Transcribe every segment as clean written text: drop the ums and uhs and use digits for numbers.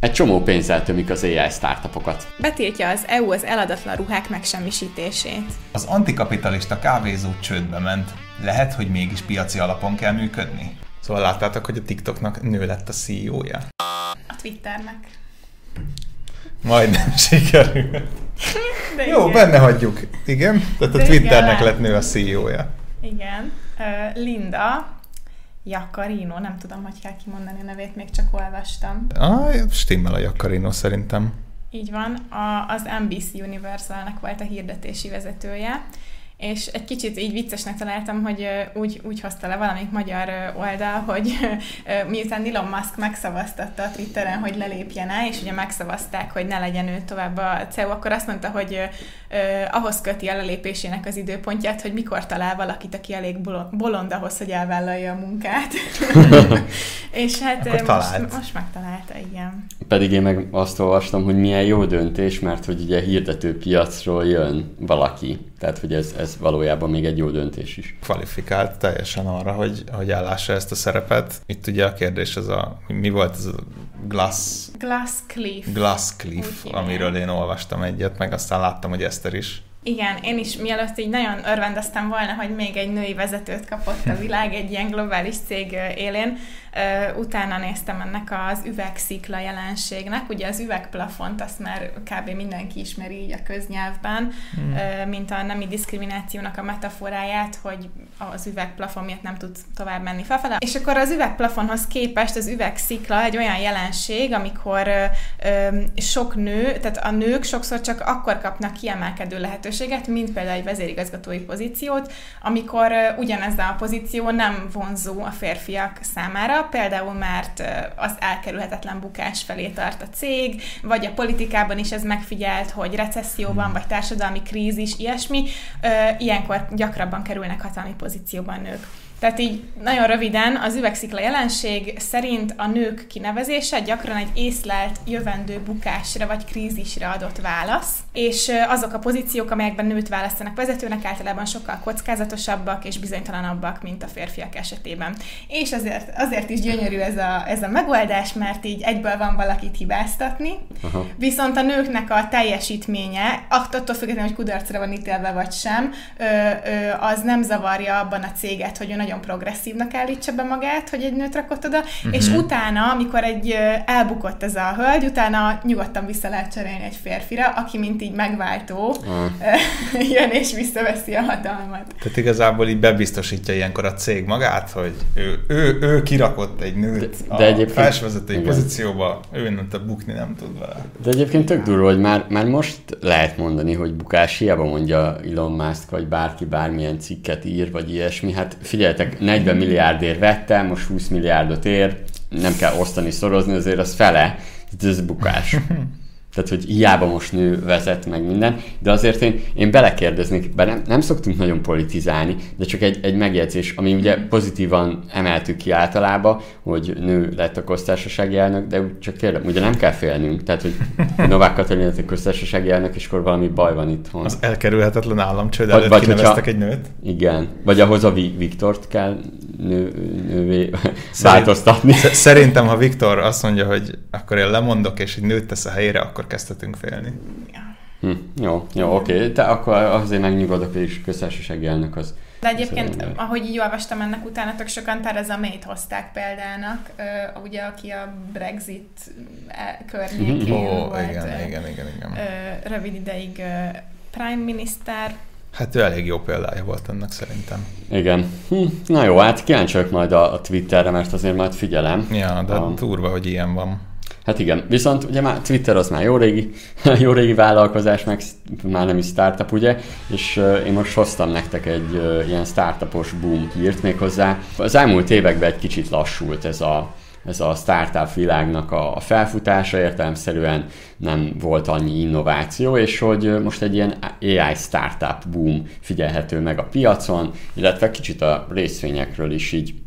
Egy csomó pénzzel tömik az AI startupokat. Betiltja az EU az eladatlan ruhák megsemmisítését. Az antikapitalista kávézó csődbe ment. Lehet, hogy mégis piaci alapon kell működni? Szóval láttátok, hogy a TikToknak nő lett a CEO-ja? A Twitternek. Majdnem sikerült. De jó, igen. benne hagyjuk. Igen? Tehát a De Twitternek igen. lett nő a CEO-ja. Igen. Linda Jaccarino, nem tudom, hogy kell kimondani a nevét, még csak olvastam. Stimmel a Jaccarino szerintem. Így van, az NBC Universalnek volt a hirdetési vezetője, és egy kicsit így viccesnek találtam, hogy úgy hozta le valamelyik magyar oldal, hogy miután Elon Musk megszavaztatta a Twitteren, hogy lelépjen el, és ugye megszavazták, hogy ne legyen ő tovább a CEO, akkor azt mondta, hogy ahhoz köti a lelépésének az időpontját, hogy mikor talál valakit, aki elég bolond ahhoz, hogy elvállalja a munkát. És hát most megtalálta, igen. Pedig én meg azt olvastam, hogy milyen jó döntés, mert hogy ugye hirdetőpiacról jön valaki. Tehát, hogy ez valójában még egy jó döntés is. Kvalifikált teljesen arra, hogy ellássa ezt a szerepet. Itt ugye a kérdés mi volt ez a Glass Cliff, amiről én olvastam egyet, meg aztán láttam, hogy Eszter is. Igen, én is mielőtt így nagyon örvendeztem volna, hogy még egy női vezetőt kapott a világ egy ilyen globális cég élén. Utána néztem ennek az üvegszikla jelenségnek. Ugye az üvegplafont azt már kb. Mindenki ismeri így a köznyelvben, mint a nemi diszkriminációnak a metaforáját, hogy az üvegplafon miatt nem tud tovább menni felfele. És akkor az üvegplafonhoz képest az üvegszikla egy olyan jelenség, amikor sok nő, tehát a nők sokszor csak akkor kapnak kiemelkedő lehetőséget, mint például egy vezérigazgatói pozíciót, amikor ugyanez a pozíció nem vonzó a férfiak számára, például mert az elkerülhetetlen bukás felé tart a cég, vagy a politikában is ez megfigyelt, hogy recesszióban, vagy társadalmi krízis, ilyesmi, ilyenkor gyakrabban kerülnek hatalmi pozícióban nők. Tehát így nagyon röviden az üvegszikla jelenség szerint a nők kinevezése gyakran egy észlelt jövendő bukásra vagy krízisre adott válasz, és azok a pozíciók, amelyekben nőt választanak vezetőnek, általában sokkal kockázatosabbak és bizonytalanabbak, mint a férfiak esetében. És azért is gyönyörű ez a megoldás, mert így egyből van valakit hibáztatni, viszont a nőknek a teljesítménye, attól függetlenül, hogy kudarcra van ítélve vagy sem, az nem zavarja abban a céget, hogy ő nagyon progresszívnak állítsa be magát, hogy egy nőt rakott oda, és utána, amikor elbukott ez a hölgy, utána nyugodtan vissza lehet cserélni egy férfira, aki mint így megváltó jön és visszaveszi a hatalmat. Tehát igazából így bebiztosítja ilyenkor a cég magát, hogy ő kirakott egy nőt a felsővezetői pozícióba, ő innentől bukni nem tud vele. De egyébként tök durva, hogy már most lehet mondani, hogy bukás, hiába mondja Elon Musk, vagy bárki bármilyen cikket ír, vagy ilyesmi. Hát figyeljetek, 40 milliárdért vettem, most 20 milliárdot ér, nem kell osztani, szorozni, azért az fele, ez bukás. Tehát, hogy hiába most nő vezet meg minden, de azért én belekérdeznék, bár nem szoktunk nagyon politizálni, de csak egy megjegyzés, ami ugye pozitívan emeltük ki általában, hogy nő lett a köztársasági elnök, de csak kérdem, ugye nem kell félnünk, tehát, hogy Novák Katalin lett a köztársasági elnök, és akkor valami baj van itthon. Az elkerülhetetlen államcsőd előtt kineveztek egy nőt? Igen, vagy ahhoz a Viktort kell nővé változtatni. Szerintem, ha Viktor azt mondja, hogy akkor én lemondok, és egy nőt tesz a helyére, akkor kezdhetünk félni. Jó, oké. De akkor azért megnyugodok, és köztársasági elnök az. De egyébként, ahogy így olvastam ennek utána, tök sokan Theresa May-t hozták példának, ugye, aki a Brexit környékén volt. Igen. Rövid ideig Prime Minister. Hát ő elég jó példája volt ennek szerintem. Igen. Na jó, hát kíváncsi vagyok majd a Twitterre, mert azért majd figyelem. Ja, de durva, hogy ilyen van. Hát igen, viszont ugye már Twitter az már jó régi vállalkozás, meg már nem is startup, ugye, és én most hoztam nektek egy ilyen startupos boom hírt méghozzá. Az elmúlt években egy kicsit lassult ez a startup világnak a felfutása, értelemszerűen nem volt annyi innováció, és hogy most egy ilyen AI startup boom figyelhető meg a piacon, illetve kicsit a részvényekről is így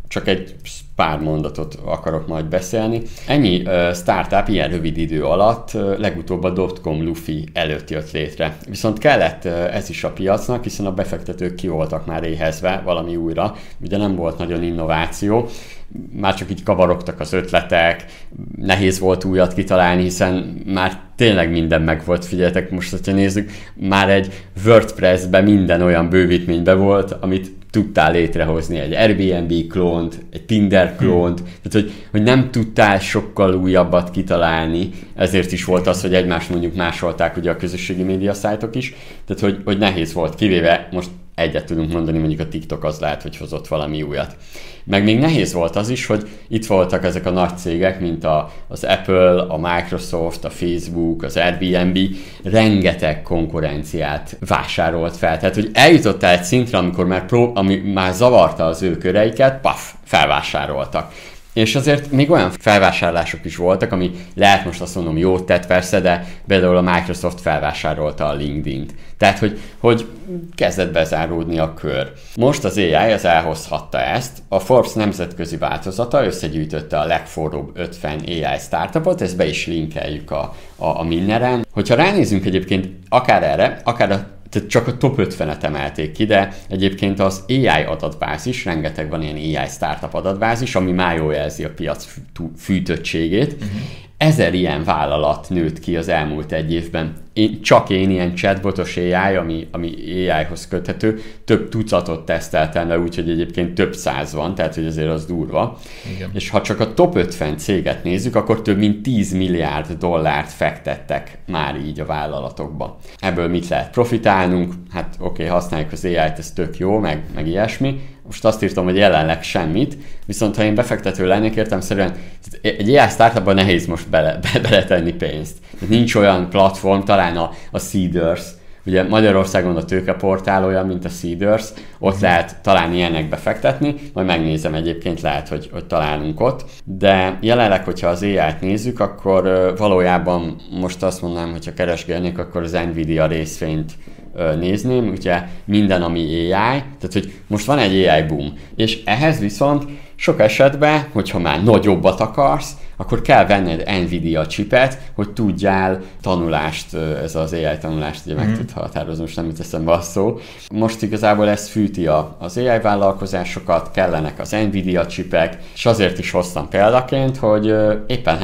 csak egy pár mondatot akarok majd beszélni. Ennyi startup ilyen rövid idő alatt legutóbb a dotcom lufi előtt jött létre. Viszont kellett ez is a piacnak, hiszen a befektetők ki voltak már éhezve valami újra. Ugye nem volt nagyon innováció, már csak így kavarogtak az ötletek, nehéz volt újat kitalálni, hiszen már tényleg minden meg volt, figyeljetek, most, hogyha nézzük, már egy WordPress-ben minden olyan bővítménybe volt, amit tudtál létrehozni, egy Airbnb klónt, egy Tinder klónt, tehát hogy nem tudtál sokkal újabbat kitalálni, ezért is volt az, hogy egymást mondjuk másolták ugye a közösségi média szájtok is, tehát hogy nehéz volt, kivéve most egyet tudunk mondani, mondjuk a TikTok az lehet, hogy hozott valami újat. Meg még nehéz volt az is, hogy itt voltak ezek a nagy cégek, mint az Apple, a Microsoft, a Facebook, az Airbnb, rengeteg konkurenciát vásárolt fel. Tehát, hogy eljutottál egy szintre, amikor ami már zavarta az ő köreiket, felvásároltak. És azért még olyan felvásárlások is voltak, ami lehet most azt mondom jót tett persze, de például a Microsoft felvásárolta a LinkedIn-t. Tehát, hogy kezdett bezáródni a kör. Most az AI az elhozhatta ezt. A Forbes nemzetközi változata összegyűjtötte a legforróbb 50 AI startupot, ezt be is linkeljük a Minneren. Hogyha ránézünk egyébként akár erre, akár tehát csak a top 50-et emelték ki, de egyébként az AI adatbázis, rengeteg van ilyen AI startup adatbázis, ami már jól jelzi a piac fűtöttségét. 1000 ilyen vállalat nőtt ki az elmúlt egy évben. Csak én ilyen chatbotos AI, ami AI-hoz köthető, több tucatot teszteltem le, úgyhogy egyébként több száz van, tehát hogy azért az durva. Igen. És ha csak a top 50 céget nézzük, akkor több mint 10 milliárd dollárt fektettek már így a vállalatokba. Ebből mit lehet profitálnunk? Hát oké, használjuk az AI-t, ez tök jó, meg ilyesmi. Most azt írtam, hogy jelenleg semmit, viszont ha én befektető lennék, értelemszerűen egy AI startupban nehéz most beletenni pénzt. Nincs olyan platform, talán a Seedrs, ugye Magyarországon a tőkeportál olyan, mint a Seedrs, ott lehet talán ilyenek befektetni, majd megnézem egyébként, lehet, hogy találunk ott, de jelenleg, hogyha az AI-t nézzük, akkor valójában most azt mondanám, hogyha keresgélnék, akkor az Nvidia részvényt nézném, ugye minden, ami AI, tehát hogy most van egy AI boom, és ehhez viszont sok esetben, hogyha már nagyobbat akarsz, akkor kell venned Nvidia chipet, hogy tudjál tanulást, ez az AI tanulást ugye meg tud határozni, most nem jut eszembe a szó. Most igazából ez fűti az AI vállalkozásokat, kellenek az Nvidia chipek, és azért is hoztam példaként, hogy éppen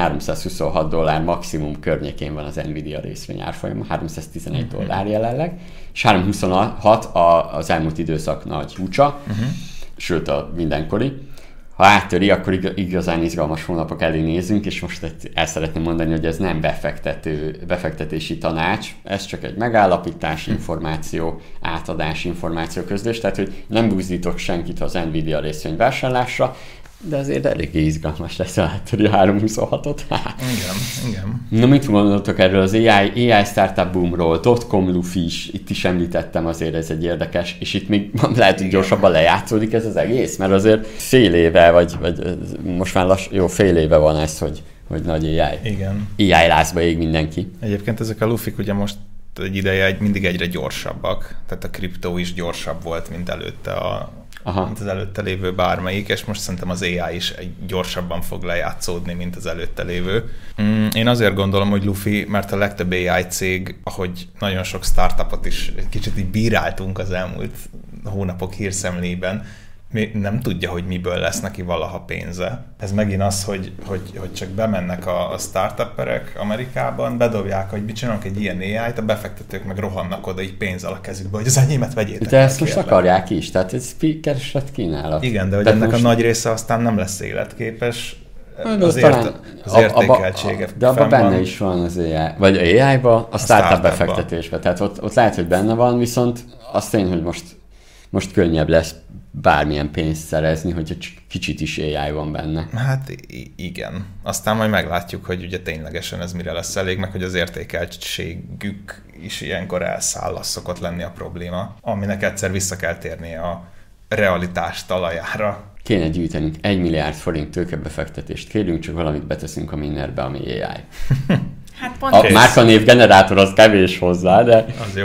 $326 maximum környékén van az Nvidia részvény árfolyama, $311 jelenleg, és 326 az elmúlt időszak nagy csúcsa, sőt a mindenkori. Ha áttöri, akkor igazán izgalmas hónapok elé nézünk, és most el szeretném mondani, hogy ez nem befektetési tanács, ez csak egy megállapítás, információ, átadás, információ közlés, tehát hogy nem buzdítok senkit az Nvidia részvény vásárlásra, de azért eléggé izgalmas lesz, ha áttöri a 326-ot. Igen. Na, mit gondoltok erről az AI startup boomról, dotcom lufi is, itt is említettem, azért ez egy érdekes, és itt még lehet, hogy gyorsabban lejátszódik ez az egész, mert azért fél éve, vagy most már fél éve van ez, hogy nagy AI. Igen. AI lázba ég mindenki. Egyébként ezek a lufik ugye most egy ideje mindig egyre gyorsabbak, tehát a kriptó is gyorsabb volt, mint előtte mint az előtte lévő bármelyik, és most szerintem az AI is gyorsabban fog lejátszódni, mint az előtte lévő. Én azért gondolom, hogy lufi, mert a legtöbb AI cég, ahogy nagyon sok startupot is egy kicsit így bíráltunk az elmúlt hónapok hírszemlében, nem tudja, hogy miből lesz neki valaha pénze. Ez megint az, hogy csak bemennek a startupperek Amerikában, bedobják, hogy mit csinálunk egy ilyen AI-t, a befektetők meg rohannak oda így pénzzel a kezükbe, hogy az enyémet vegyétek. De ezt most akarják is, tehát ez kereslet kínálat. Igen, de hogy ennek most a nagy része aztán nem lesz életképes, az értékeltsége. De abban benne is van az AI, vagy AI-ba, a startup befektetésbe. Tehát ott lehet, hogy benne van, viszont az tény, hogy most könnyebb lesz bármilyen pénzt szerezni, hogyha kicsit is AI van benne. Hát igen. Aztán majd meglátjuk, hogy ugye ténylegesen ez mire lesz elég, meg hogy az értékeltségük is ilyenkor elszáll, az szokott lenni a probléma, aminek egyszer vissza kell térnie a realitás talajára. Kéne gyűjtenünk 1 milliárd forint tőkebefektetést kérünk, csak valamit beteszünk a Minnerbe, ami AI. Hát pont a márkanév generátor az kevés hozzá, de... Az jó.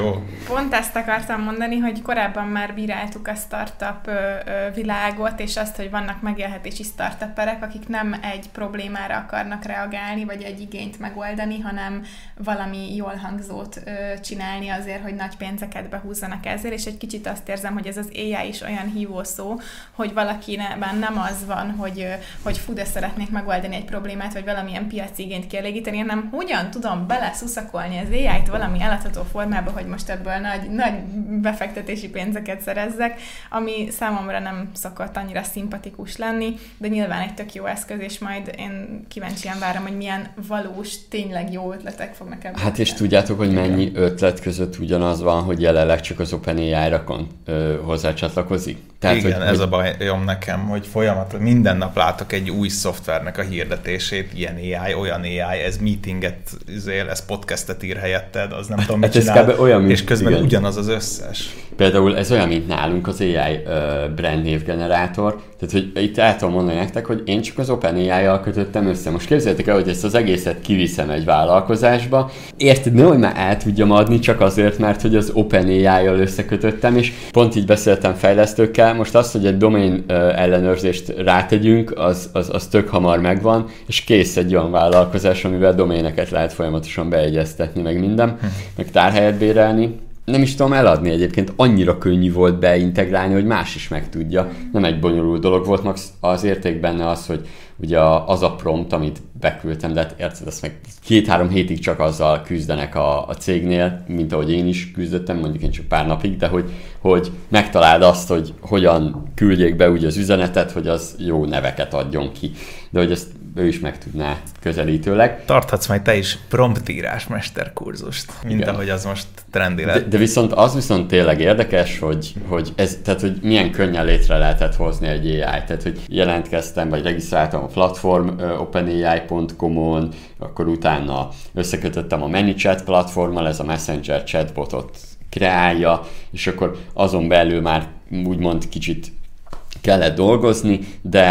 Pont ezt akartam mondani, hogy korábban már bíráltuk a startup világot, és azt, hogy vannak megélhetési startuperek, akik nem egy problémára akarnak reagálni, vagy egy igényt megoldani, hanem valami jól hangzót csinálni azért, hogy nagy pénzeket behúzzanak ezzel, és egy kicsit azt érzem, hogy ez az AI is olyan hívószó, hogy valakiben nem az van, hogy fú, de szeretnék megoldani egy problémát, vagy valamilyen piaci igényt kielégíteni, hanem hogyan tudom beleszuszakolni az AI-t valami eladható formába, hogy most ebből nagy befektetési pénzeket szerezzek, ami számomra nem szokott annyira szimpatikus lenni, de nyilván egy tök jó eszköz, és majd én kíváncsian várom, hogy milyen valós, tényleg jó ötletek fognak ebből. Hát és tudjátok, hogy mennyi ötlet között ugyanaz van, hogy jelenleg csak az OpenAI-ra hozzácsatlakozik? Tehát, igen, ez a bajom nekem, hogy folyamatosan minden nap látok egy új szoftvernek a hirdetését, ilyen AI, olyan AI, ez meetinget, ez podcastet ír helyetted, az nem tudom, mit csinál, olyan, és közben igen. Ugyanaz az összes. Például ez olyan, mint nálunk az AI brandnévgenerátor, tehát hogy itt el tudom mondani nektek, hogy én csak az OpenAI-jal kötöttem össze. Most képzeljétek el, hogy ezt az egészet kiviszem egy vállalkozásba. Érted, nehogy már el tudjam adni csak azért, mert hogy az OpenAI-jal összekötöttem, és pont így beszéltem fejlesztőkkel, most azt, hogy egy domain ellenőrzést rátegyünk, az tök hamar megvan, és kész egy olyan vállalkozás, amivel doméneket lehet folyamatosan beegyeztetni, meg minden, meg tárhelyet bérelni. Nem is tudom eladni egyébként, annyira könnyű volt beintegrálni, hogy más is meg tudja. Nem egy bonyolult dolog volt, max az érték benne az, hogy ugye az a prompt, amit beküldtem, de érted, ezt meg 2-3 hétig csak azzal küzdenek a cégnél, mint ahogy én is küzdöttem, mondjuk én csak pár napig, de hogy megtaláld azt, hogy hogyan küldjék be ugye az üzenetet, hogy az jó neveket adjon ki. De hogy ezt ő is meg tudná közelítőleg. Tarthatsz majd te is promptírás mesterkurzust, mint igen. Ahogy az most trendi lett. De viszont tényleg érdekes, hogy ez, tehát hogy milyen könnyen létre lehetett hozni egy AI-t. Tehát, hogy jelentkeztem, vagy regisztráltam a platform openai.com-on, akkor utána összekötöttem a ManyChat platformmal, ez a Messenger chatbotot kreálja, és akkor azon belül már úgymond kicsit kellett dolgozni,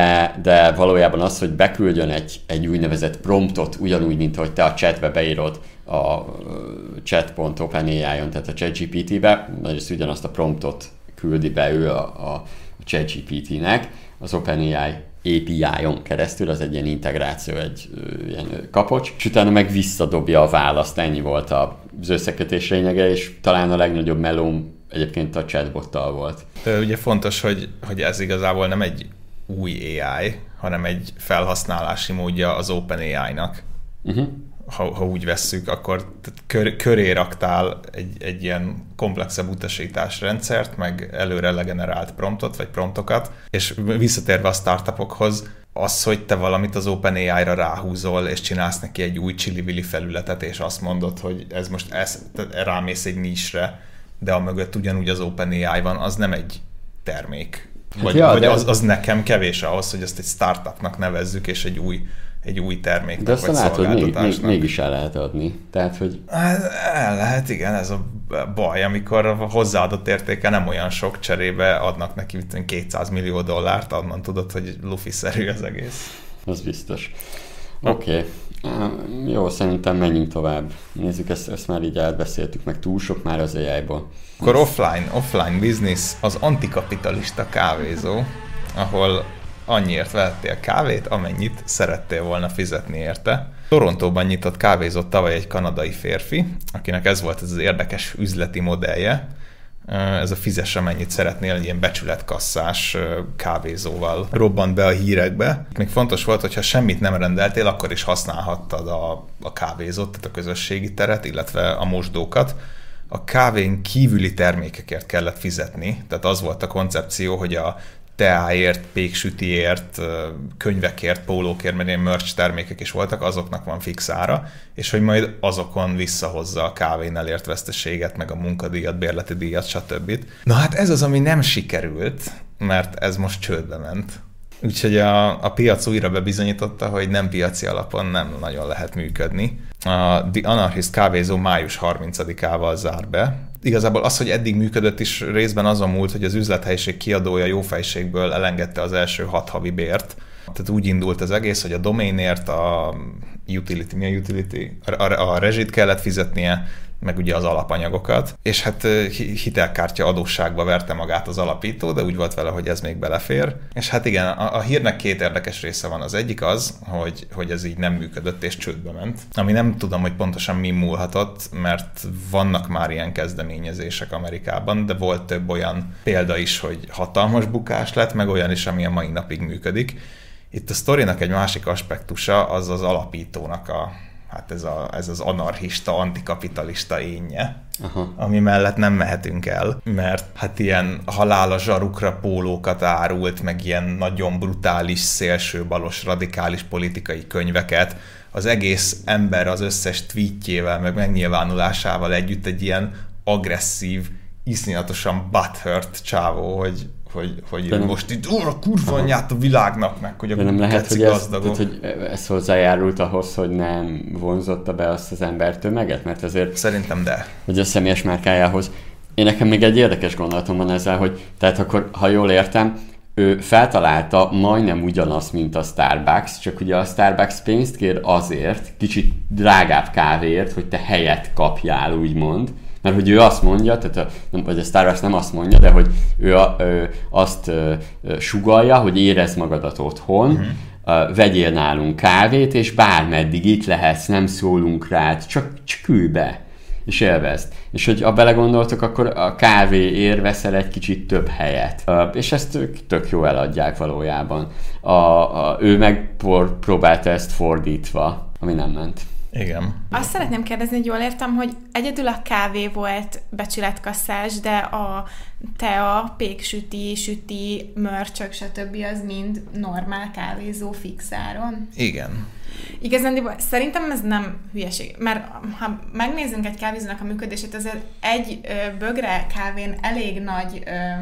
de valójában az, hogy beküldjön egy úgynevezett promptot, ugyanúgy, mint hogy te a chatbe beírod a chat.openai-on, tehát a ChatGPT-be, vagyis ugyanazt a promptot küldi be ő a ChatGPT-nek, az OpenAI API-on keresztül, az egy ilyen integráció, egy ilyen kapocs, és utána meg visszadobja a választ, ennyi volt az összekötés lényege, és talán a legnagyobb melóm egyébként a chatbottal volt. Ugye fontos, hogy ez igazából nem egy új AI, hanem egy felhasználási módja az OpenAI-nak. Ha úgy vesszük, akkor köré raktál egy ilyen komplexebb utasításrendszert, meg előre legenerált promptot, vagy promptokat, és visszatérve a startupokhoz, az, hogy te valamit az OpenAI-ra ráhúzol, és csinálsz neki egy új csili-vili felületet, és azt mondod, hogy ez most rámész egy niche-re, de amögött ugyanúgy az OpenAI van, az nem egy termék. Vagy az nekem kevés ahhoz, hogy ezt egy startupnak nevezzük, és egy új terméknek, de vagy szolgáltatásnak. De mégis el lehet adni. Tehát, hogy... El lehet, igen, ez a baj, amikor a hozzáadott értéke nem olyan sok, cserébe adnak neki 200 millió dollárt, onnan tudod, hogy lufi-szerű az egész. Az biztos. Oké. Jó, szerintem menjünk tovább. Nézzük, ezt már így átbeszéltük, meg túl sok már az AI-ból. Akkor offline business, az antikapitalista kávézó, ahol annyiért vehettél kávét, amennyit szerettél volna fizetni érte. Torontóban nyitott kávézott tavaly egy kanadai férfi, akinek ez volt az érdekes üzleti modellje. Ez a fizess amennyit szeretnél, egy ilyen becsületkasszás kávézóval robbant be a hírekbe. Még fontos volt, hogy ha semmit nem rendeltél, akkor is használhattad a kávézót, tehát a közösségi teret, illetve a mosdókat. A kávén kívüli termékekért kellett fizetni, tehát az volt a koncepció, hogy a teáért, péksütiért, könyvekért, pólókért, mert ilyen merch termékek is voltak, azoknak van fix ára, és hogy majd azokon visszahozza a kávén elért veszteséget, meg a munkadíjat, bérleti díjat, stb. Na hát ez az, ami nem sikerült, mert ez most csődbe ment. Úgyhogy a piac újra bebizonyította, hogy nem piaci alapon nem nagyon lehet működni. A The Anarchist kávézó május 30-ával zár be. Igazából az, hogy eddig működött is részben azon múlt, hogy az üzlethelyiség kiadója jófejségből elengedte az első 6 havi bért. Tehát úgy indult az egész, hogy a doménért, a utility, mi a utility? A rezsit kellett fizetnie, meg ugye az alapanyagokat, és hát hitelkártya adósságba verte magát az alapító, de úgy volt vele, hogy ez még belefér. És hát igen, a hírnek 2 érdekes része van. Az egyik az, hogy ez így nem működött és csődbe ment. Ami nem tudom, hogy pontosan mi múlhatott, mert vannak már ilyen kezdeményezések Amerikában, de volt több olyan példa is, hogy hatalmas bukás lett, meg olyan is, ami a mai napig működik. Itt a sztorinak egy másik aspektusa az az alapítónak hát ez az anarchista, antikapitalista énje, ami mellett nem mehetünk el, mert hát ilyen halál a zsarukra pólókat árult, meg ilyen nagyon brutális, szélsőbalos, radikális politikai könyveket, az egész ember az összes tweetjével, meg megnyilvánulásával együtt egy ilyen agresszív, iszonyatosan butthurt csávó, hogy most itt a kurva anyját a világnak meg, hogy a nem lehet, hogy ez hozzájárult ahhoz, hogy nem vonzotta be azt az embertömeget, mert azért... Szerintem de. Hogy a személyes márkájához. Én nekem még egy érdekes gondolatom van ezzel, hogy tehát akkor, ha jól értem, ő feltalálta majdnem ugyanazt, mint a Starbucks, csak ugye a Starbucks pénzt kér azért, kicsit drágább kávéért, hogy te helyet kapjál, úgymond. Mert hogy ő azt mondja, vagy a Starbucks nem azt mondja, de hogy ő azt sugallja, hogy érezd magadat otthon, vegyél nálunk kávét, és bármeddig itt lehetsz, nem szólunk rád, csak ülj be, és élvezd. És hogy ha belegondoltok, akkor a kávéért veszel egy kicsit több helyet. És ezt tök jó eladják valójában. Ő meg próbálta ezt fordítva, ami nem ment. Igen. Azt szeretném kérdezni, hogy jól értem, hogy egyedül a kávé volt becsületkasszás, de a tea, péksüti, mörcsök, stb. Az mind normál kávézó fix áron? Igen. Igazán szerintem ez nem hülyeség, mert ha megnézzünk egy kávézónak a működését, azért egy bögre kávén elég nagy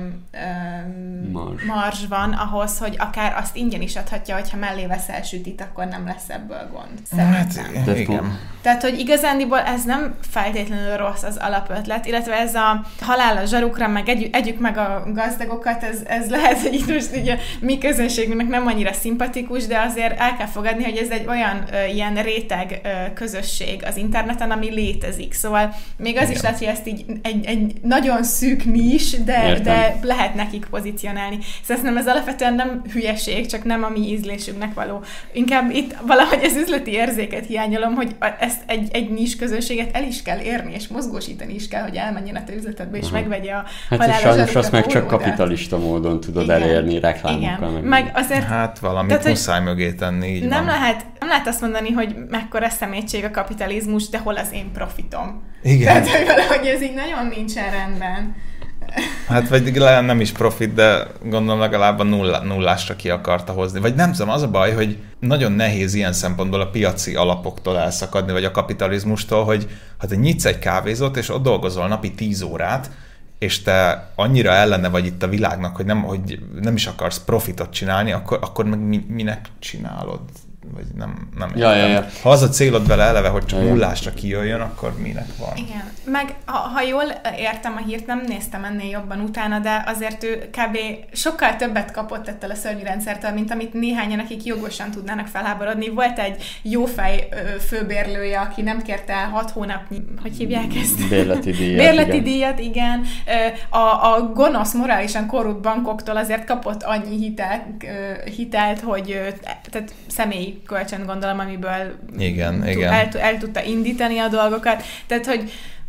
marzs van ahhoz, hogy akár azt ingyen is adhatja, hogyha mellé veszel sütit, akkor nem lesz ebből gond. Hát, igen. Tehát, hogy igazándiból ez nem feltétlenül rossz az alapötlet, illetve ez a halál a zsarukra, meg együk meg a gazdagokat, ez lehet, hogy itt most ugye mi közönségünknek nem annyira szimpatikus, de azért el kell fogadni, hogy ez egy olyan ilyen réteg közösség az interneten, ami létezik. Szóval még az is lehet, hogy ezt így egy nagyon szűk nis, de lehet nekik pozícionálni. Szóval ez alapvetően nem hülyeség, csak nem a mi ízlésünknek való. Inkább itt valahogy az üzleti érzéket hiányolom, hogy ezt egy nis közönséget el is kell érni, és mozgósítani is kell, hogy elmenjen a te üzletedbe, és megvegye a halálos sajnos azt meg csak kapitalista módon tudod elérni reklámokkal. Meg azért, hát valamit muszáj mögé tenni, így nem lehet azt mondani, hogy mekkora szemétség a kapitalizmus, de hol az én profitom. Igen. Tehát, hogy valahogy ez így nagyon nincsen rendben. Hát vagy nem is profit, de gondolom legalább a nullásra ki akarta hozni. Vagy nem tudom, az a baj, hogy nagyon nehéz ilyen szempontból a piaci alapoktól elszakadni, vagy a kapitalizmustól, hogy ha te nyitsz egy kávézót, és ott dolgozol napi 10 órát, és te annyira ellene vagy itt a világnak, hogy nem is akarsz profitot csinálni, akkor meg minek csinálod? Vagy nem ja. Ha az a célod vele eleve, hogy csak nullásra kijöjjön, akkor minek van? Igen. Meg ha jól értem a hírt, nem néztem ennél jobban utána, de azért ő kb. Sokkal többet kapott ettől a szörnyű rendszertől, mint amit néhányan, akik jogosan tudnának felháborodni. Volt egy jófej főbérlője, aki nem kérte el 6 hónapnyi, hogy hívják ezt? Bérleti díjat, igen. A gonosz, morálisan korrupt bankoktól azért kapott annyi hitelt, hogy tehát személyi kölcsön gondolom, amiből igen. El tudta indítani a dolgokat. Tehát, hogy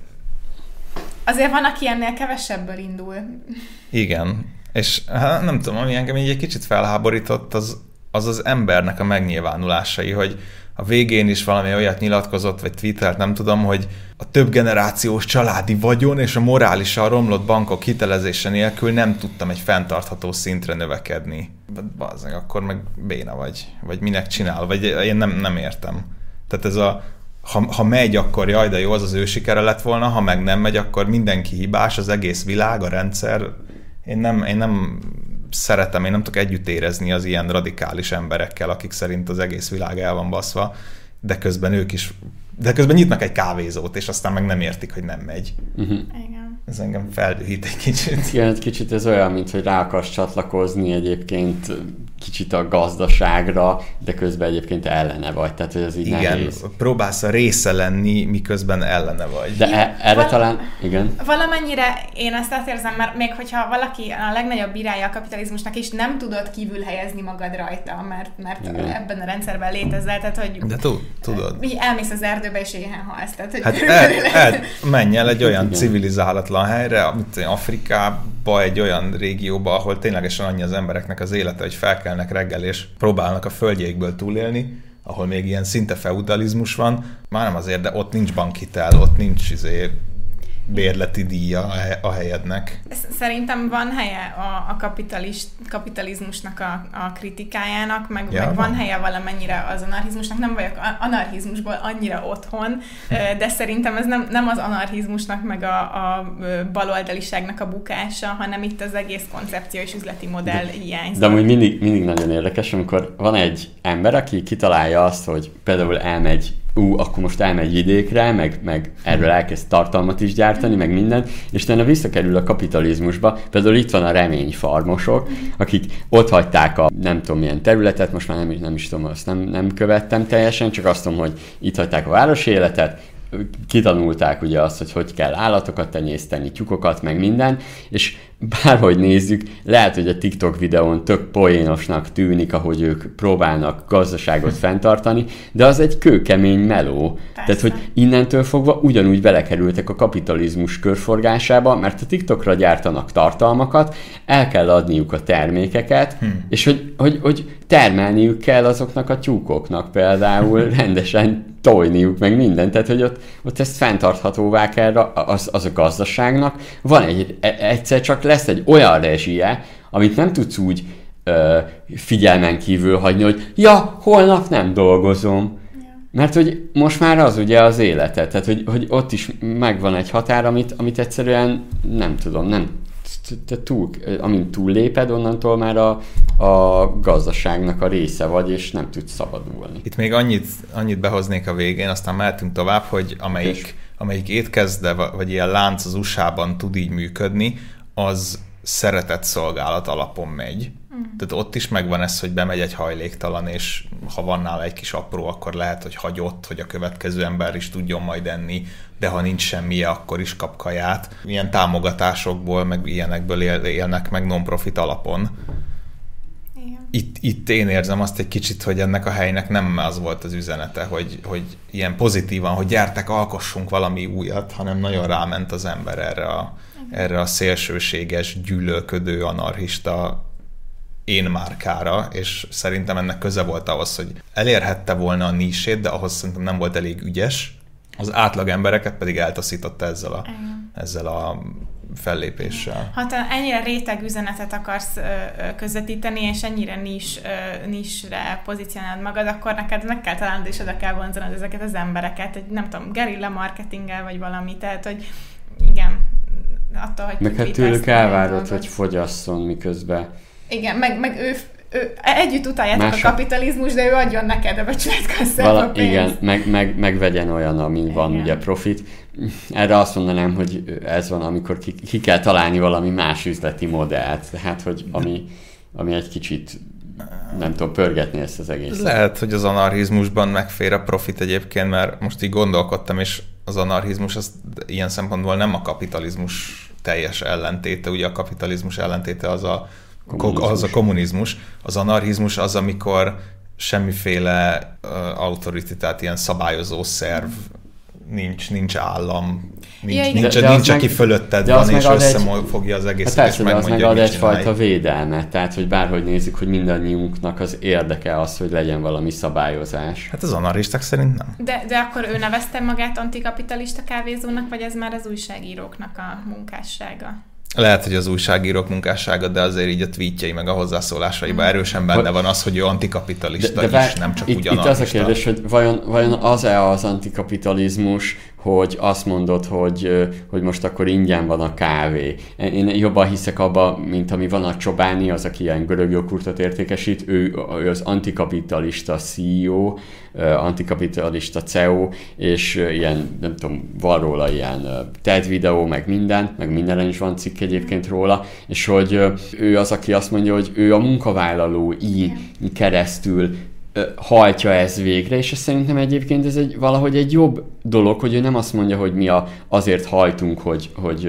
azért van, aki ennél kevesebből indul. Igen. És hát nem tudom, ami engem így egy kicsit felháborított, az embernek a megnyilvánulásai, hogy a végén is valami olyat nyilatkozott, vagy tweetelt, nem tudom, hogy a több generációs családi vagyon és a morálisan romlott bankok hitelezése nélkül nem tudtam egy fenntartható szintre növekedni. Bazzeg, akkor meg béna vagy minek csinál, vagy én nem értem. Tehát ez ha megy, akkor jaj, de jó, az ő sikere lett volna, ha meg nem megy, akkor mindenki hibás, az egész világ, a rendszer. Én nem szeretem, én nem tudok együtt érezni az ilyen radikális emberekkel, akik szerint az egész világ el van baszva, de közben nyitnak egy kávézót, és aztán meg nem értik, hogy nem megy. Igen. Ez engem feldühít egy kicsit. Igen, kicsit ez olyan, mint hogy rá akarsz csatlakozni egyébként kicsit a gazdaságra, de közben egyébként ellene vagy, tehát hogy ez így nehéz. Próbálsz a része lenni, miközben ellene vagy. De erre talán, igen. Valamennyire én ezt átérzem, mert még hogyha valaki a legnagyobb bírálja a kapitalizmusnak, és nem tudod kívül helyezni magad rajta, mert ebben a rendszerben létezel, tehát hogy... De tudod. Elmész az erdőbe, és éhen halsz. Tehát, hogy hát menj el egy olyan civilizálatlan helyre, mint Afrikába, egy olyan régióba, ahol ténylegesen annyi az embereknek az élete, hogy felkelnek reggel, és próbálnak a földjeikből túlélni, ahol még ilyen szinte feudalizmus van. Már nem azért, de ott nincs bankhitel, ott nincs bérleti díja a helyednek. Szerintem van helye a kapitalizmusnak a kritikájának, meg van helye valamennyire az anarchizmusnak. Nem vagyok anarchizmusból annyira otthon, de szerintem ez nem az anarchizmusnak, meg a baloldaliságnak a bukása, hanem itt az egész koncepció és üzleti modell hiányzik. De amúgy mindig nagyon érdekes, amikor van egy ember, aki kitalálja azt, hogy például akkor most elmegy vidékre, meg erről elkezd tartalmat is gyártani, meg minden, és utána visszakerül a kapitalizmusba. Például itt van a reményfarmosok, akik ott hagyták a nem tudom milyen területet, most már nem is tudom, azt nem követtem teljesen, csak azt tudom, hogy itt hagyták a városi életet, kitanulták ugye azt, hogy kell állatokat tenyészteni, tyúkokat, meg minden, és bárhogy nézzük, lehet, hogy a TikTok videón tök poénosnak tűnik, ahogy ők próbálnak gazdaságot fenntartani, de az egy kőkemény meló. Persze. Tehát, hogy innentől fogva ugyanúgy belekerültek a kapitalizmus körforgásába, mert a TikTokra gyártanak tartalmakat, el kell adniuk a termékeket, és hogy termelniük kell azoknak a tyúkoknak például rendesen tojniuk, meg mindent, tehát hogy ott ezt fenntarthatóvá kell az a gazdaságnak. Van egyszer csak lesz egy olyan rezsie, amit nem tudsz úgy figyelmen kívül hagyni, hogy holnap nem dolgozom. Mert hogy most már az ugye az élete, tehát hogy ott is megvan egy határ, amit egyszerűen nem tudom, amint túlléped, onnantól már a gazdaságnak a része vagy, és nem tudsz szabadulni. Itt még annyit behoznék a végén, aztán mehetünk tovább, hogy amelyik étkezde, vagy ilyen lánc az USA-ban tud így működni, az szeretett szolgálat alapon megy. Tehát ott is megvan ez, hogy bemegy egy hajléktalan, és ha van nála egy kis apró, akkor lehet, hogy hagy ott, hogy a következő ember is tudjon majd enni, de ha nincs semmije, akkor is kap kaját. Ilyen támogatásokból, meg ilyenekből élnek meg non-profit alapon. Itt én érzem azt egy kicsit, hogy ennek a helynek nem az volt az üzenete, hogy ilyen pozitívan, hogy gyertek, alkossunk valami újat, hanem nagyon ráment az ember erre a szélsőséges, gyűlölködő, anarchista én márkára, és szerintem ennek köze volt ahhoz, hogy elérhette volna a nísét, de ahhoz szerintem nem volt elég ügyes. Az átlag embereket pedig eltaszította ezzel a fellépéssel. Ha te ennyire réteg üzenetet akarsz közvetíteni, és ennyire nisre pozícionálod magad, akkor neked meg kell találnod, és oda kell vonzanod ezeket az embereket, egy nem tudom, gerilla marketinggel, vagy valami, tehát, hogy igen, attól, hogy... Meg hát tőlük elvárod, hogy fogyasszon miközben. Igen, meg ő együtt utáljátok a kapitalizmus, de ő adjon neked a becsületkasszát a pénzt. Igen, meg vegyen olyan, amin van ugye profit. Erre azt mondanám, hogy ez van, amikor ki kell találni valami más üzleti modellt, tehát, hogy ami egy kicsit, nem tudom, pörgetni ezt az egészet. Lehet, hogy az anarchizmusban megfér a profit egyébként, mert most így gondolkodtam, és az anarchizmus az ilyen szempontból nem a kapitalizmus teljes ellentéte, ugye a kapitalizmus ellentéte az a kommunizmus. Az anarchizmus az, amikor semmiféle authority, tehát ilyen szabályozó szerv nincs állam, nincs aki fölötted van, és összefogja az egészet, hát és megmondja, az megad egyfajta védelmet, tehát hogy bárhogy nézzük, hogy mindannyiunknak az érdeke az, hogy legyen valami szabályozás. Hát az anarchisták szerint nem. De akkor ő nevezte magát antikapitalista kávézónak, vagy ez már az újságíróknak a munkássága? Lehet, hogy az újságírók munkássága, de azért így a tweetjei meg a hozzászólásaiban erősen benne van az, hogy ő antikapitalista is, nem csak úgy anarchista. Itt az a kérdés, hogy vajon az-e az antikapitalizmus, hogy azt mondod, hogy most akkor ingyen van a kávé. Én jobban hiszek abba, mint ami van a Csobáni, az, aki ilyen görög joghurtot értékesít, ő az antikapitalista CEO, antikapitalista CEO, és ilyen, nem tudom, van róla ilyen TED videó, meg mindenen is van cikk egyébként róla, és hogy ő az, aki azt mondja, hogy ő a munkavállalói keresztül hajtja ez végre, és szerintem egyébként ez valahogy egy jobb dolog, hogy ő nem azt mondja, hogy mi azért hajtunk, hogy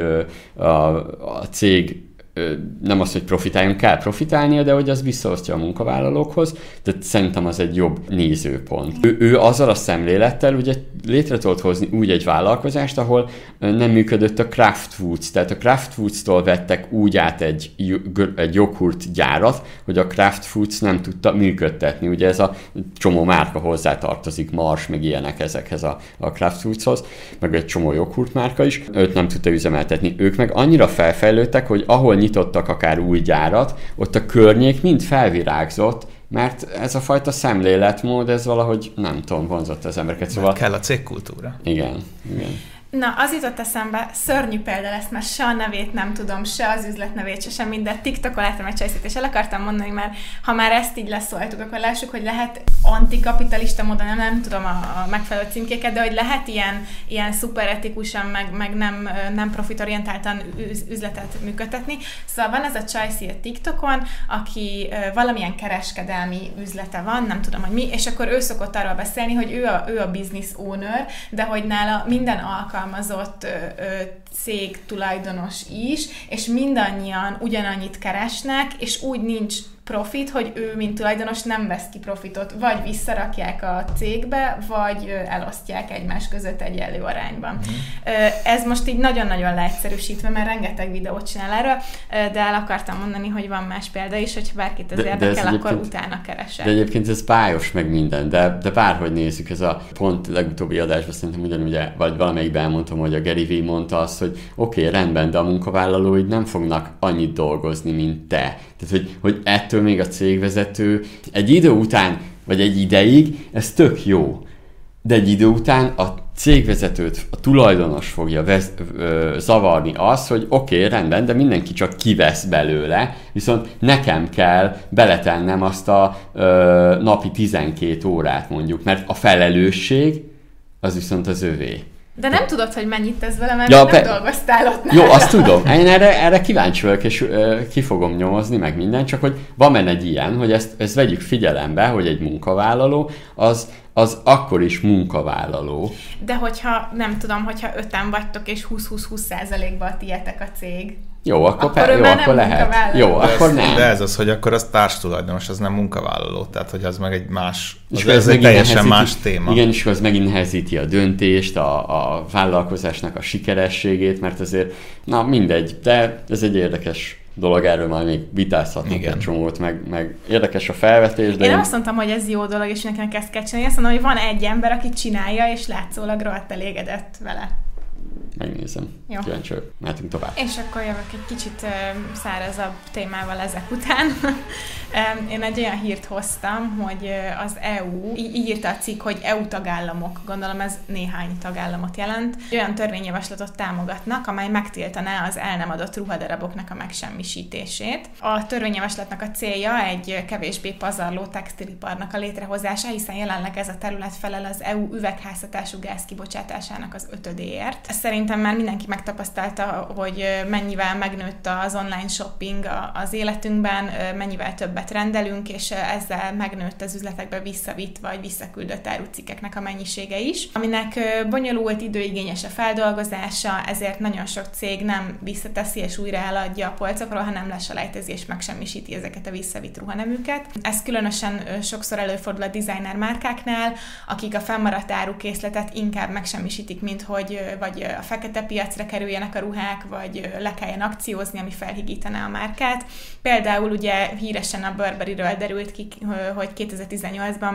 a cég nem az, hogy profitáljunk, kell profitálnia, de hogy az visszaosztja a munkavállalókhoz, tehát szerintem az egy jobb nézőpont. Ő azzal a szemlélettel ugye létre tudott hozni úgy egy vállalkozást, ahol nem működött a Kraft Foods, tehát a Kraft Foods-tól vettek úgy át egy joghurt gyárat, hogy a Kraft Foods nem tudta működtetni. Ugye ez a csomó márka hozzátartozik, Mars, meg ilyenek ezekhez a Kraft Foodshoz, meg egy csomó joghurt márka is, őt nem tudta üzemeltetni. Ők meg annyira felfejlődtek, hogy ahol nyitottak akár új gyárat, ott a környék mind felvirágzott, mert ez a fajta szemléletmód, ez valahogy, nem tudom, vonzott az embereket. Szóval... kell a cégkultúra. Igen. Na, az jutott eszembe, szörnyű példa lesz, mert se a nevét nem tudom, se az üzletnevét, se semmi, de TikTokon láttam egy csajszét, és el akartam mondani, mert ha már ezt így leszóltuk, akkor lássuk, hogy lehet antikapitalista módon, nem tudom a megfelelő címkéket, de hogy lehet ilyen szuperetikusan, meg nem profitorientáltan üzletet működtetni. Szóval van ez a csajszí a TikTokon, aki valamilyen kereskedelmi üzlete van, nem tudom, hogy mi, és akkor ő szokott arról beszélni, hogy ő a business owner, de hogy nála minden alkalmazott cég tulajdonos is, és mindannyian ugyanannyit keresnek, és úgy nincs profit, hogy ő, mint tulajdonos nem vesz ki profitot, vagy visszarakják a cégbe, vagy elosztják egymás között egyenlő arányban. Ez most így nagyon-nagyon leegyszerűsítve, mert rengeteg videót csinál erről, de el akartam mondani, hogy van más példa is, hogyha bárkit ez érdekel, akkor utána keresek. De egyébként ez bájos meg minden, de bárhogy nézzük, ez a pont legutóbbi adásban szerintem ugyanúgy, vagy valamelyikben elmondtam, hogy a Gary Vee mondta azt, hogy oké, rendben, de a munkavállalóid nem fognak annyit dolgozni, mint te. Tehát, hogy ettől még a cégvezető egy idő után, vagy egy ideig, ez tök jó. De egy idő után a cégvezetőt, a tulajdonos fogja zavarni az, hogy oké, rendben, de mindenki csak kivesz belőle, viszont nekem kell beletennem azt a napi 12 órát mondjuk, mert a felelősség az viszont az övé. De nem tudod, hogy mennyit tesz vele, mert nem dolgoztál ott nála. Jó, azt tudom. Én erre kíváncsi vagyok, és ki fogom nyomozni, meg minden, csak hogy van benne egy ilyen, hogy ezt vegyük figyelembe, hogy egy munkavállaló, az akkor is munkavállaló. De hogyha, nem tudom, hogyha 5-en vagytok, és 20-20-20%-ba a tietek a cég. Jó, akkor lehet. Jó, akkor nem. De ez az, hogy akkor az társtulajdonos, az nem munkavállaló, tehát hogy az meg egy más, ez egy teljesen más téma. Igen, és az megint nehezíti a döntést, a vállalkozásnak a sikerességét, mert azért, na mindegy, de ez egy érdekes dolog, erről majd még vitázhatnak egy csomót, meg érdekes a felvetés. De én azt mondtam, hogy ez jó dolog, és nekem ezt kell csinálni. Azt mondom, hogy van egy ember, aki csinálja, és látszólag rohadt elégedett vele. Megnézem. Kíváncsi vagyok. Mehetünk tovább. És akkor jövök egy kicsit szárazabb témával ezek után. Én egy olyan hírt hoztam, hogy az EU, így írta a cikk, hogy EU tagállamok, gondolom ez néhány tagállamot jelent, olyan törvényjavaslatot támogatnak, amely megtiltaná az el nem adott ruhadaraboknak a megsemmisítését. A törvényjavaslatnak a célja egy kevésbé pazarló textiliparnak a létrehozása, hiszen jelenleg ez a terület felel az EU üvegházhatású gáz kibocsátásának az 5-ért. Szerintem már mindenki megtapasztalta, hogy mennyivel megnőtt az online shopping az életünkben, mennyivel többet rendelünk, és ezzel megnőtt az üzletekbe visszavitt vagy visszaküldött árucikkeknek a mennyisége is, aminek bonyolult, időigényes a feldolgozása, ezért nagyon sok cég nem visszateszi és újra eladja a polcokról, hanem leselejtezi és megsemmisíti ezeket a visszavitt ruhaneműket. Ez különösen sokszor előfordul a designer márkáknál, akik a fennmaradt árukészletet inkább megsemmisítik, mint hogy vagy a fekete piacra kerüljenek a ruhák, vagy le kelljen akciózni, ami felhigítaná a márkát. Például ugye híresen a Burberryről derült ki, hogy 2018-ban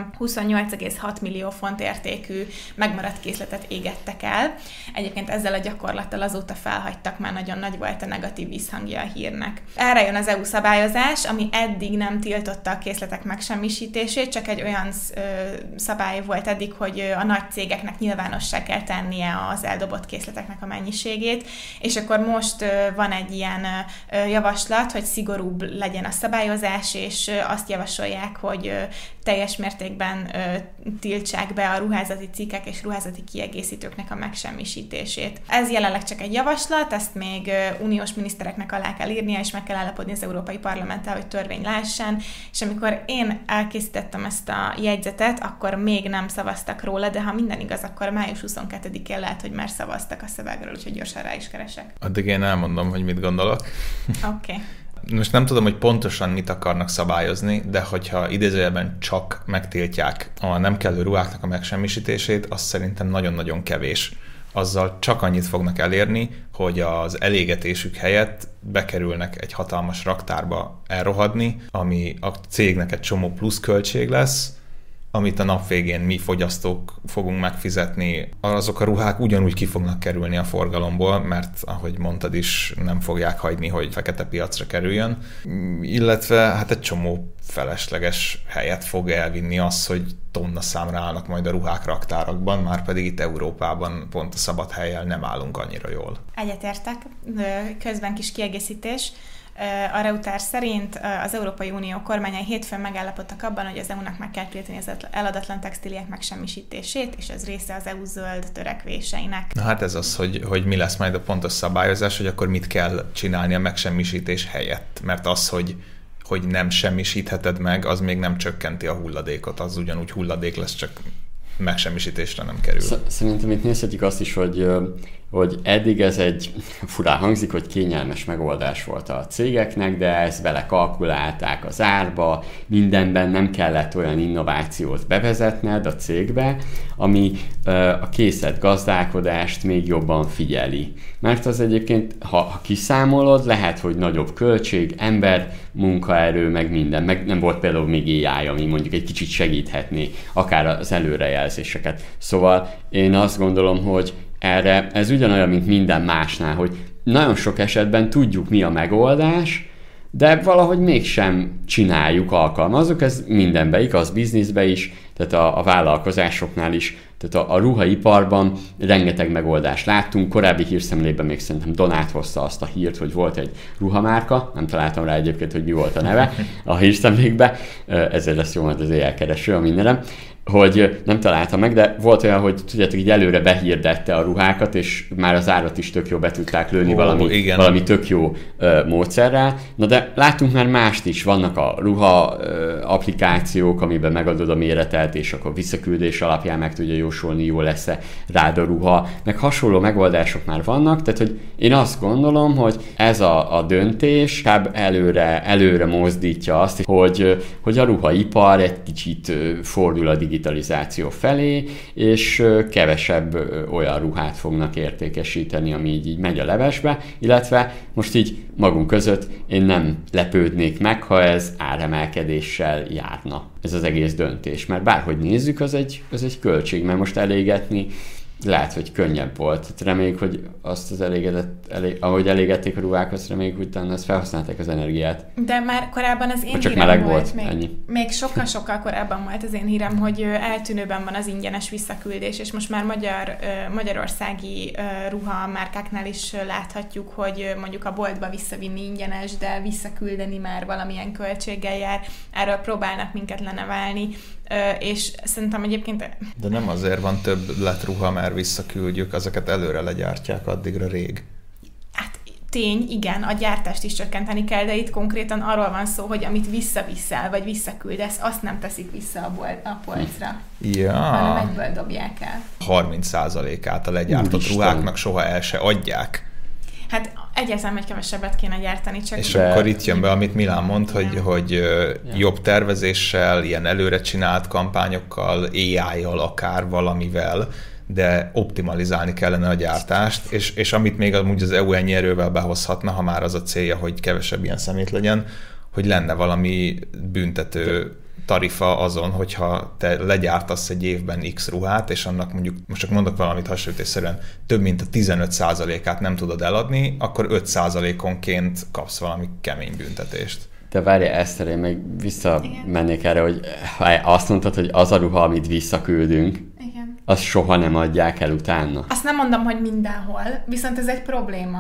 28,6 millió font értékű megmaradt készletet égettek el. Egyébként ezzel a gyakorlattal azóta felhagytak, már nagyon nagy volt a negatív visszhangja a hírnek. Erre jön az EU szabályozás, ami eddig nem tiltotta a készletek megsemmisítését, csak egy olyan szabály volt eddig, hogy a nagy cégeknek nyilvánossá kell tennie az eldobott készleteknek a mennyiségét, és akkor most van egy ilyen javaslat, hogy szigorúbb legyen a szabályozás, és azt javasolják, hogy teljes mértékben tiltsák be a ruházati cikkek és ruházati kiegészítőknek a megsemmisítését. Ez jelenleg csak egy javaslat, ezt még uniós minisztereknek alá kell írnia, és meg kell állapodni az Európai Parlamenttel, hogy törvény lehessen, és amikor én elkészítettem ezt a jegyzetet, akkor még nem szavaztak róla, de ha minden igaz, akkor május 22-én lehet, hogy már szavaztak a szövegről, úgyhogy gyorsan rá is keresek. Addig én elmondom, hogy mit gondolok. Oké. Most nem tudom, hogy pontosan mit akarnak szabályozni, de hogyha idézőjelben csak megtiltják a nem kellő ruháknak a megsemmisítését, az szerintem nagyon-nagyon kevés. Azzal csak annyit fognak elérni, hogy az elégetésük helyett bekerülnek egy hatalmas raktárba elrohadni, ami a cégnek egy csomó pluszköltség lesz, amit a nap végén mi fogyasztók fogunk megfizetni. Azok a ruhák ugyanúgy ki fognak kerülni a forgalomból, mert ahogy mondtad is, nem fogják hagyni, hogy fekete piacra kerüljön. Illetve hát egy csomó felesleges helyet fog elvinni az, hogy tonna számra állnak majd a ruhák raktárakban, már pedig itt Európában pont a szabad hellyel nem állunk annyira jól. Egyetértek. Közben kis kiegészítés. A Reuters szerint az Európai Unió kormányai hétfőn megállapodtak abban, hogy az EU-nak meg kell tiltani az eladatlan textíliák megsemmisítését, és ez része az EU zöld törekvéseinek. Na hát ez az, hogy mi lesz majd a pontos szabályozás, hogy akkor mit kell csinálni a megsemmisítés helyett. Mert az, hogy nem semmisítheted meg, az még nem csökkenti a hulladékot, az ugyanúgy hulladék lesz, csak megsemmisítésre nem kerül. Szerintem itt nézhetjük azt is, hogy eddig ez egy, furán hangzik, hogy kényelmes megoldás volt a cégeknek, de ezt belekalkulálták az árba, mindenben nem kellett olyan innovációt bevezetned a cégbe, ami a készlet gazdálkodást még jobban figyeli. Mert az egyébként, ha kiszámolod, lehet, hogy nagyobb költség, ember, munkaerő, meg minden, meg nem volt például még AI, ami mondjuk egy kicsit segíthetné akár az előrejelzéseket. Szóval én azt gondolom, hogy erre ez ugyanolyan, mint minden másnál, hogy nagyon sok esetben tudjuk, mi a megoldás, de valahogy mégsem csináljuk, alkalmazzuk, ez mindenbe igaz, bizniszbe is, tehát a vállalkozásoknál is, tehát a ruhaiparban rengeteg megoldást láttunk. Korábbi hírszemlében még szerintem Donát hozta azt a hírt, hogy volt egy ruhamárka, nem találtam rá egyébként, hogy mi volt a neve a hírszemlékben, ezért lesz jó majd az éjjelkereső a mindenem, hogy nem találtam meg, de volt olyan, hogy tudjátok, így előre behirdette a ruhákat, és már az árat is tök jó be tudták lőni valami tök jó módszerrel. Na de látunk már mást is, vannak a ruha applikációk, amiben megadod a méretet, és akkor visszaküldés alapján meg tudja jósolni, jó lesz-e rád a ruha, meg hasonló megoldások már vannak, tehát hogy én azt gondolom, hogy ez a döntés előre mozdítja azt, hogy a ruhaipar egy kicsit fordul a digitalizáció felé, és kevesebb olyan ruhát fognak értékesíteni, ami így megy a levesbe, illetve most így magunk között én nem lepődnék meg, ha ez áremelkedéssel járna. Ez az egész döntés, mert bárhogy nézzük, az egy költség, mert most elégetni lehet, hogy könnyebb volt. Reméljük, hogy azt az ahogy elégették a ruhákat, reméljük, hogy utána ezt felhasználták az energiát. De már korábban az én csak hírem meleg volt. ennyi. Még sokkal korábban volt az én hírem, hogy eltűnőben van az ingyenes visszaküldés, és most már magyarországi ruhamárkáknál is láthatjuk, hogy mondjuk a boltba visszavinni ingyenes, de visszaküldeni már valamilyen költséggel jár. Erről próbálnak minket lenevelni. És szerintem egyébként... De nem azért van több lett ruha, mert visszaküldjük, azokat előre legyártják addigra rég. Hát tény, igen, a gyártást is csökkenteni kell, de itt konkrétan arról van szó, hogy amit visszaviszel, vagy visszaküldesz, azt nem teszik vissza a polcra. Ja. Hanem egyből dobják el. 30%-át a legyártott ruháknak soha el se adják. Hát egyáltalán egy kevesebbet kéne gyártani. Csak és akkor itt jön be, amit Milán mond, hogy jobb tervezéssel, ilyen előre csinált kampányokkal, AI-jal akár valamivel, de optimalizálni kellene a gyártást, és amit még amúgy az EU ennyi erővel behozhatna, ha már az a célja, hogy kevesebb ilyen szemét legyen, hogy lenne valami büntető tarifa azon, hogyha te legyártasz egy évben X ruhát, és annak mondjuk, most csak mondok valamit hasonlítésszerűen, több mint a 15%-át nem tudod eladni, akkor 5%-onként kapsz valami kemény büntetést. De várj, Eszter, én még visszamennék erre, hogy azt mondtad, hogy az a ruha, amit visszaküldünk, igen, azt soha nem adják el utána. Azt nem mondom, hogy mindenhol, viszont ez egy probléma.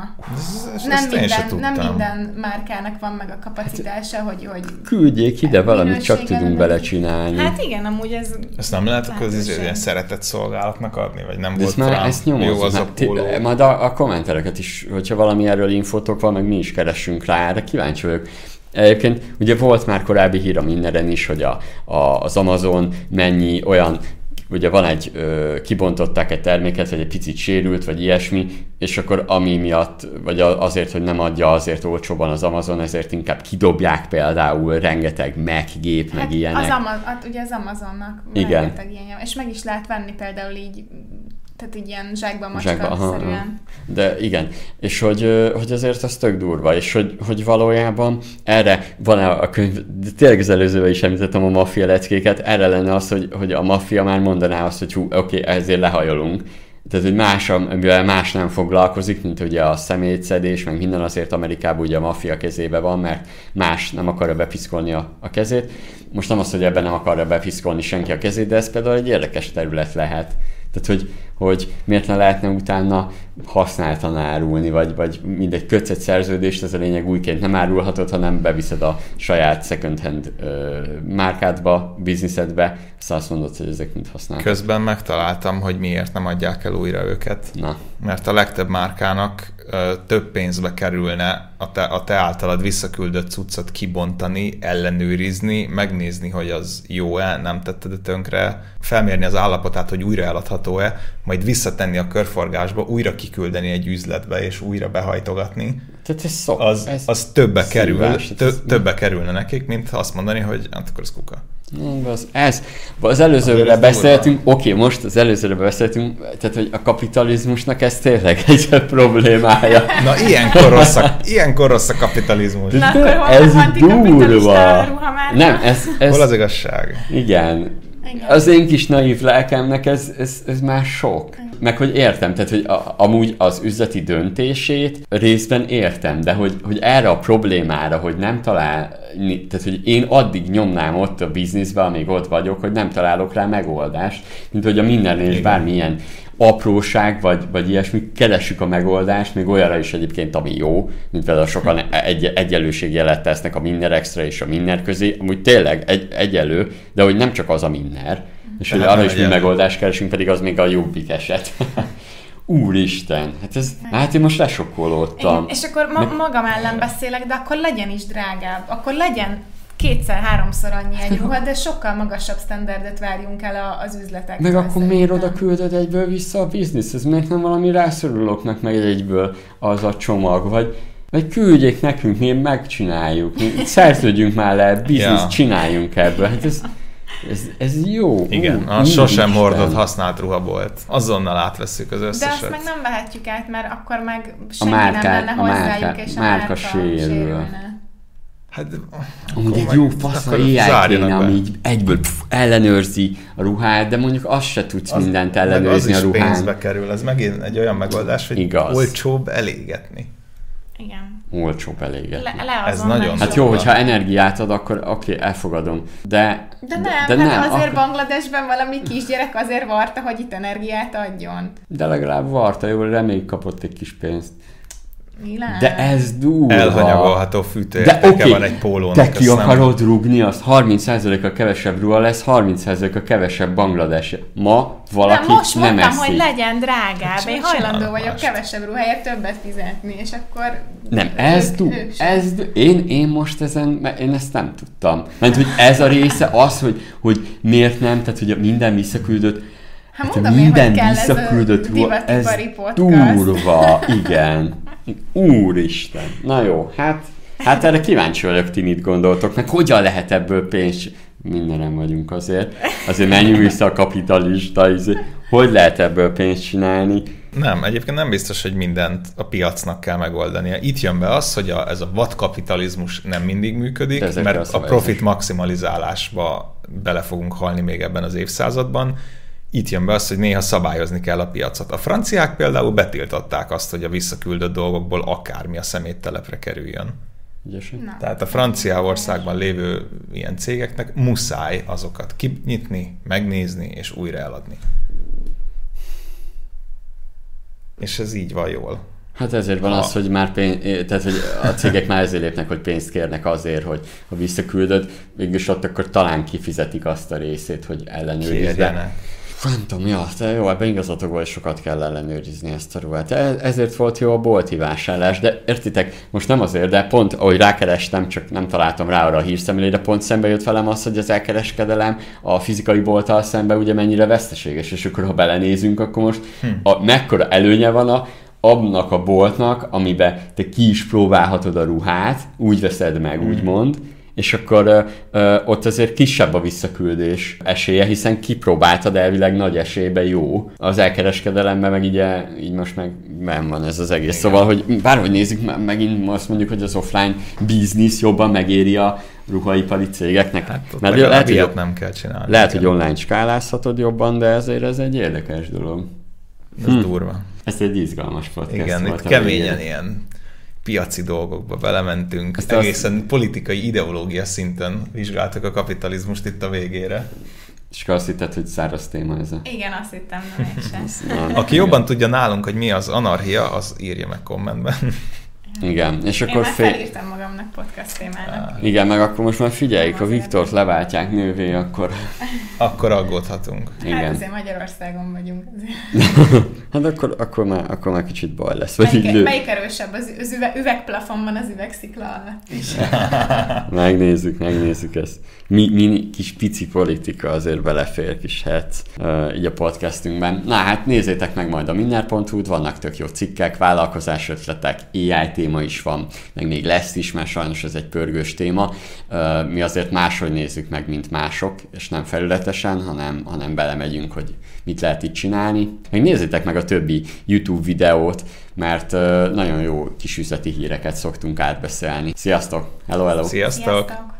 Nem minden márkának van meg a kapacitása, hogy küldjék ide valamit, csak tudunk belecsinálni. Hát igen, amúgy ez... Ezt nem lehet akkor ilyen szeretett szolgálatnak adni, vagy nem volt rá jó az a póló? Majd a kommentereket is, hogyha valami erről infótok van, meg mi is keressünk rá, erre kíváncsi vagyok. Egyébként ugye volt már korábbi hír a Mindenen is, hogy az Amazon mennyi olyan, ugye van egy, kibontották egy terméket, vagy egy picit sérült, vagy ilyesmi, és akkor ami miatt, vagy azért, hogy nem adja azért olcsóban az Amazon, ezért inkább kidobják például rengeteg Mac gép, meg ilyenek. Ugye az Amazonnak igen. Rengeteg ilyen, és meg is lehet venni például így, tehát így ilyen zsákba macska-szerűen. De igen, és hogy azért az tök durva, és hogy valójában erre van a könyv, de tényleg az előzőben is említettem a maffia leckéket, erre lenne az, hogy a maffia már mondaná azt, hogy oké, ezért lehajolunk. Tehát, hogy mivel más nem foglalkozik, mint ugye a szemétszedés, meg minden, azért Amerikában ugye a maffia kezébe van, mert más nem akarja bepiszkolni a kezét. Most nem az, hogy ebben nem akarja bepiszkolni senki a kezét, de ez például egy érdekes terület lehet. Tehát, hogy miért ne lehetne utána használtan árulni, vagy mindegy kötsz egy szerződést, ez a lényeg újként nem árulhatod, hanem beviszed a saját second hand márkádba, bizniszedbe, aztán azt mondod, hogy ezek mind használnak. Közben megtaláltam, hogy miért nem adják el újra őket. Na. Mert a legtöbb márkának több pénzbe kerülne a te általad visszaküldött cuccot kibontani, ellenőrizni, megnézni, hogy az jó-e, nem tetted tönkre, felmérni az állapotát, hogy újra eladható-e, majd visszatenni a körforgásba, újra kiküldeni egy üzletbe, és újra behajtogatni. Tehát az többe kerülne nekik, mint azt mondani, hogy hát akkor ez kuka. Az előzőre beszéltünk, most az előzőre beszéltünk, tehát hogy a kapitalizmusnak ez tényleg egy problémája. Na, ilyenkor rossz a kapitalizmus. Na, akkor hol durva. Nem, hol az igazság? Igen. Az én kis naív lelkemnek ez már sok. Meg hogy értem, tehát hogy amúgy az üzleti döntését részben értem, de hogy erre a problémára, hogy nem találni, tehát hogy én addig nyomnám ott a bizniszbe, amíg ott vagyok, hogy nem találok rá megoldást, mint hogy a mindennél is bármilyen apróság, vagy ilyesmi, keressük a megoldást, még olyanra is egyébként, ami jó, mint például sokan egyenlőségjelet tesznek a Minner Extra és a Minner közé, amúgy tényleg egyenlő, de hogy nem csak az a Minner, és hogy arra is mi megoldást keresünk, pedig az még a jobbik eset. Úristen, hát én most lesokkolódtam. És akkor magam ellen beszélek, de akkor legyen is drágább, akkor legyen 2-3-szor annyi egy ruha, de sokkal magasabb standardet várjunk el az üzletektől. Meg akkor miért oda küldöd egyből vissza a bizniszhez? Miért nem valami rászorulóknak meg egyből az a csomag? Vagy küldjék nekünk, mi megcsináljuk. Szerződjünk már le, bizniszt csináljunk ebből. Hát ez jó. Igen, a sosem hordott használt ruhabolt. Azonnal átvesszük az összeset. De azt meg nem vehetjük át, mert akkor meg senki nem lenne hozzájuk, és a márka sérülne. Hát, amúgy egy jó fasz, ha AI kéne, ami így egyből ellenőrzi a ruhát, de mondjuk azt se tudsz mindent ellenőrizni a ruhán. Az is pénzbe kerül, ez megint egy olyan megoldás, hogy igaz. Olcsóbb elégetni. Igen. Olcsóbb elégetni. Ez nagyon hát jó, hogyha energiát ad, akkor oké, elfogadom. De nem, azért Bangladesben valami kisgyerek azért varta, hogy itt energiát adjon. De legalább varta, jó, reméljük kapott egy kis pénzt. Milán. De ez durva. Elhanyagolható fűtőértéke van egy pólónak. Te ki akarod rúgni, az 30%-a kevesebb ruha lesz, 30%-a kevesebb Bangladesh. Ma valaki nem eszik. Most mondtam, hogy legyen drágább. Én hajlandó vagyok kevesebb ruháért többet fizetni, és akkor... Nem, én most én ezt nem tudtam. Mert hogy ez a része az, hogy miért nem, tehát hogy minden visszaküldött, hát minden visszaküldött ruha, ez durva, igen. Úristen. Na jó, hát erre kíváncsi vagyok, ti mit gondoltok, meg hogyan lehet ebből pénzt, mindenem vagyunk azért menjünk vissza a kapitalista, hogy lehet ebből pénzt csinálni. Nem, egyébként nem biztos, hogy mindent a piacnak kell megoldania. Itt jön be az, hogy ez a vadkapitalizmus nem mindig működik, mert a profit maximalizálásba bele fogunk halni még ebben az évszázadban. Itt jön be az, hogy néha szabályozni kell a piacot. A franciák például betiltották azt, hogy a visszaküldött dolgokból akármi a szeméttelepre kerüljön. Tehát a Franciaországban lévő ilyen cégeknek muszáj azokat kinyitni, megnézni és újra eladni. És ez így van jól. Hát ezért van az, hogy már tehát hogy a cégek már ezért lépnek, hogy pénzt kérnek azért, hogy ha visszaküldöd, mégis ott akkor talán kifizetik azt a részét, hogy ellenőrizd. Nem tudom, jó, ebben igazatokból sokat kell ellenőrizni ezt a ruhát. Ezért volt jó a bolti vásárlás, de értitek, most nem azért, de pont ahogy rákerestem, csak nem találtam rá arra a hírszemlére, de pont szembe jött velem az, hogy az elkereskedelem a fizikai bolttal szemben ugye mennyire veszteséges, és akkor ha belenézünk, akkor most mekkora előnye van annak a boltnak, amiben te ki is próbálhatod a ruhát, úgy veszed meg, úgymond, és akkor ott azért kisebb a visszaküldés esélye, hiszen kipróbáltad elvileg nagy esélyben jó. Az elkereskedelemben meg így most meg nem van ez az egész. Igen. Szóval, hogy bárhogy nézzük, megint azt mondjuk, hogy az offline business jobban megéri a ruhaipari cégeknek. Hát mert lehet, hogy nem kell csinálni. Lehet, hogy online skálázhatod jobban, de ezért ez egy érdekes dolog. Ez durva. Ez egy izgalmas podcast. Igen, itt keményen ilyen piaci dolgokba belementünk. Ezt egészen politikai ideológia szinten vizsgáltak a kapitalizmust itt a végére. És azt hitted, hogy száraz téma ez? Igen, azt hittem, nem. Aki jobban tudja nálunk, hogy mi az anarchia, az írja meg kommentben. Igen, és én akkor felírtam magamnak podcast témának. Igen, meg akkor most már figyeljük, ha Viktort leváltják nővé, akkor... Akkor aggódhatunk. Hát azért Magyarországon vagyunk. Hát akkor már kicsit baj lesz. Melyik erősebb? Az üvegplafonban az üvegszikla alatt is. Megnézzük ezt. Mi kis pici politika azért belefér kis hetsz így a podcastünkben. Na hát nézzétek meg majd a minner.hu-t, vannak tök jó cikkek, vállalkozás ötletek, AI téma is van, meg még lesz is, mert sajnos ez egy pörgős téma. Mi azért máshogy nézzük meg, mint mások, és nem felületesen, hanem belemegyünk, hogy mit lehet itt csinálni. Meg nézzétek meg a többi YouTube videót, mert nagyon jó kis üzleti híreket szoktunk átbeszélni. Sziasztok! Hello! Sziasztok!